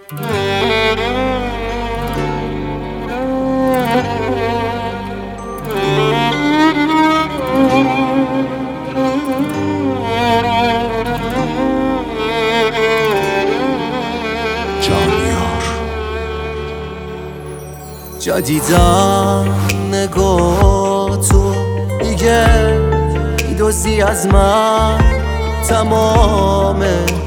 جدیدم نگاه تو دیگه میدوزی از من تمام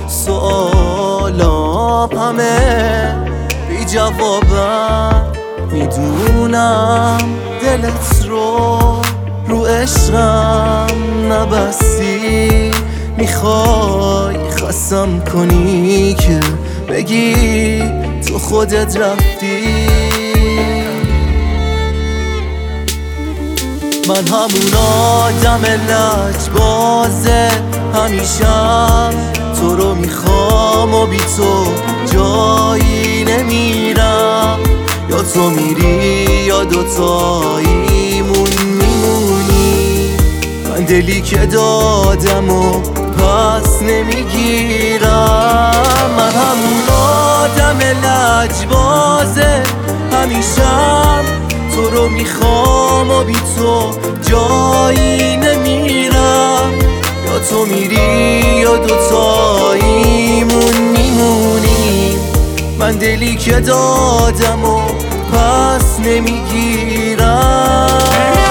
سوالام همه بی جوابم. میدونم دلت رو عشقم نبستی، میخوای خستم کنی که بگی تو خودت رفتی. من همون آدم لجبازه همیشم تو رو میخوام و بی تو جایی نمیرم. یا تو میری یا دوتاییمون میمونی. من دلی که دادم و پس نمیگیرم. من همون آدم لجبازه همیشم تو رو میخوام و بی تو جایی نمیرم. یا تو میری یا دوتاییمون میمونیم. من دلی که دادم و پس نمیگیرم.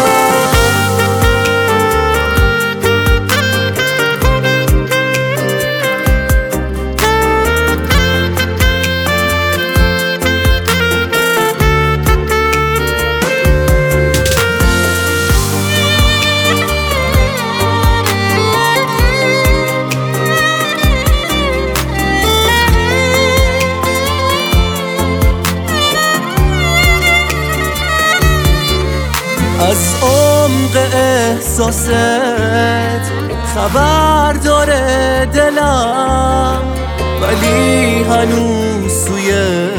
از عمق احساست خبر داره دلم، ولی هنوز سوی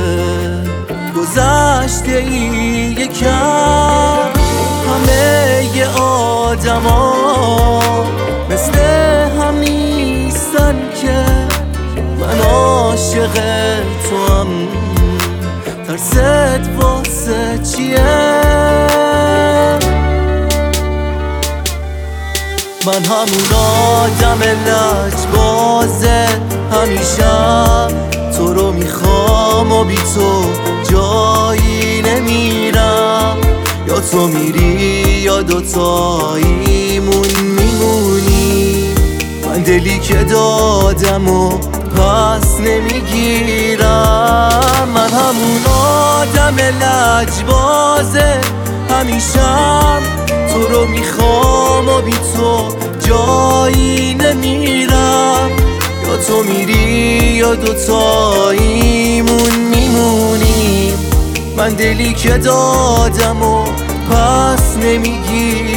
گذشته ای یکم. همه ی آدما مثل هم نیستن که من عاشق تو هم. ترست واسه چیه؟ من همون آدم لجبازه همیشم تو رو میخوام و بی تو جایی نمیرم. یا تو میری یا دوتاییمون میمونی. من دلی که دادم و پس نمیگیرم. من همون آدم لجبازه همیشم تو رو میخوام و بی تو جایی نمیرم. یا تو میری یا دوتاییمون میمونیم. من دلی که دادم و پس نمیگیرم.